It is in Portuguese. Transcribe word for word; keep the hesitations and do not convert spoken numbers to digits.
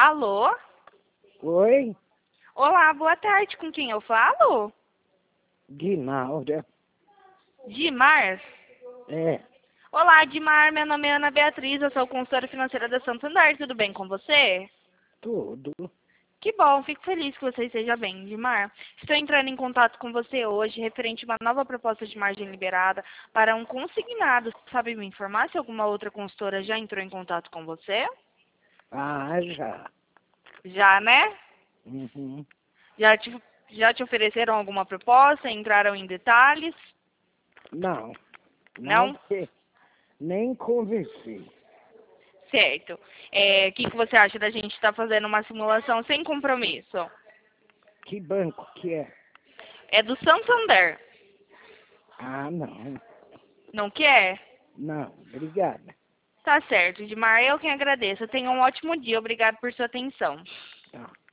Alô? Oi, Olá, boa tarde. Com quem eu falo? Guinalda. Dimar? É, Olá, Dimar. Meu nome é Ana Beatriz. Eu sou consultora financeira da Santander. Tudo bem com você? tudo. Que bom. Fico feliz que você esteja bem, Dimar. Estou entrando em contato com você hoje referente a uma nova proposta de margem liberada para um consignado. Sabe me informar se alguma outra consultora já entrou em contato com você? Ah, já. Já, né? Uhum. Já te, já te ofereceram alguma proposta? Entraram em detalhes? Não, não, Não? porque nem conversei. Certo. É, o que, que você acha da gente estar fazendo uma simulação sem compromisso? Que banco que é? É do Santander. Ah, não, Não quer? não, obrigada. Tá certo, Edmar. Eu quem agradeço. Tenha um ótimo dia. Obrigado por sua atenção. Tá.